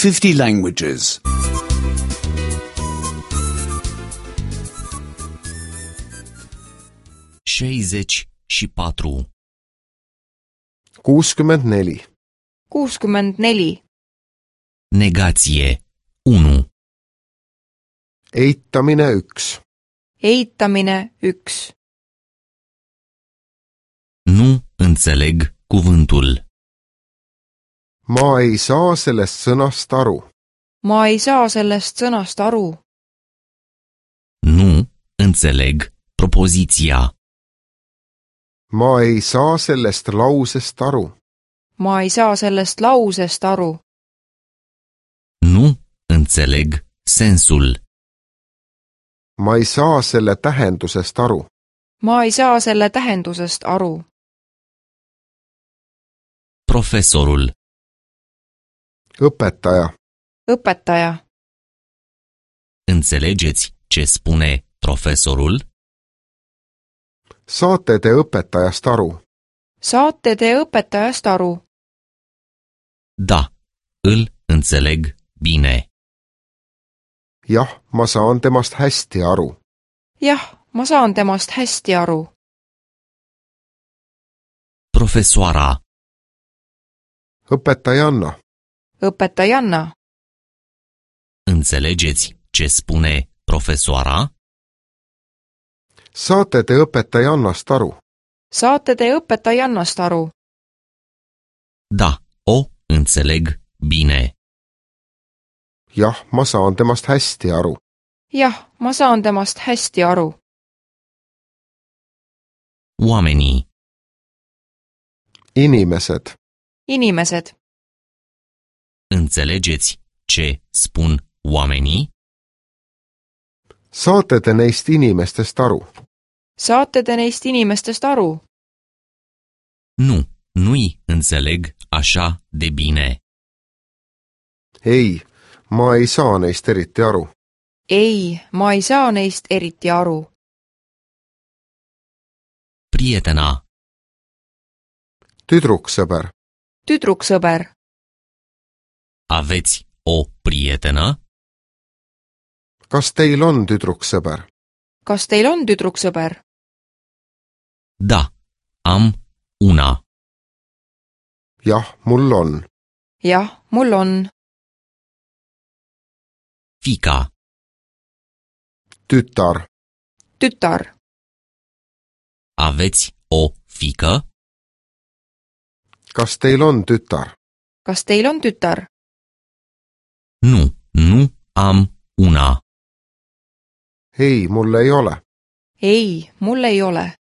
50 languages. 64. 64. 64. Negație 1. Eitamine 1. Eitamine 1. Nu înțeleg cuvântul. Ma ei saa sellest sõnast aru. Ma ei saa sellest sõnast aru. Nu înțeleg propoziția. Ma ei saa sellest lausest aru. Ma ei saa sellest lausest aru. Nu înțeleg sensul. Ma ei saa selle tähendusest aru. Ma ei saa selle tähendusest aru. Profesorul. Õpetaja. Õpetaja. Înțelegeți ce spune profesorul? Saate te õpetajast aru? Saate te õpetajast aru? Da, îl înțeleg bine. Jah, ma saan temast hästi aru. Jah, ma saan temast hästi aru. Profesoara. Õpetajanna. Õpetajanna. Înțelegeți ce spune profesoara? Saate te õpetajannast aru? Saate te õpetajannast aru? Da, o înțeleg bine. Jah, ma saan temast hästi aru. Jah, ma saan temast hästi aru. Oamenii. Inimesed. Inimesed. Înțelegeți ce spun oamenii? Saate te neist inimestest aru? Saate te neist inimestest aru? Nu, nu-i înțeleg așa de bine. Ei, ma ei saa neist eriti aru. Ei, ma ei saa neist eriti aru. Prietena. Tüdruksõber. Tüdruksõber. Aveți o prietenă? Kas teil on tüdruksõber? Kas teil on tüdruksõber? Da, am una. Jah, mul on. Jah, mul on. Fica. Tütar. Tütar. Aveți o fică? Kas teil on tütar? Kas teil on tütar? Nu, nu am una. Ei, mul ei ole. Ei, mul ei ole.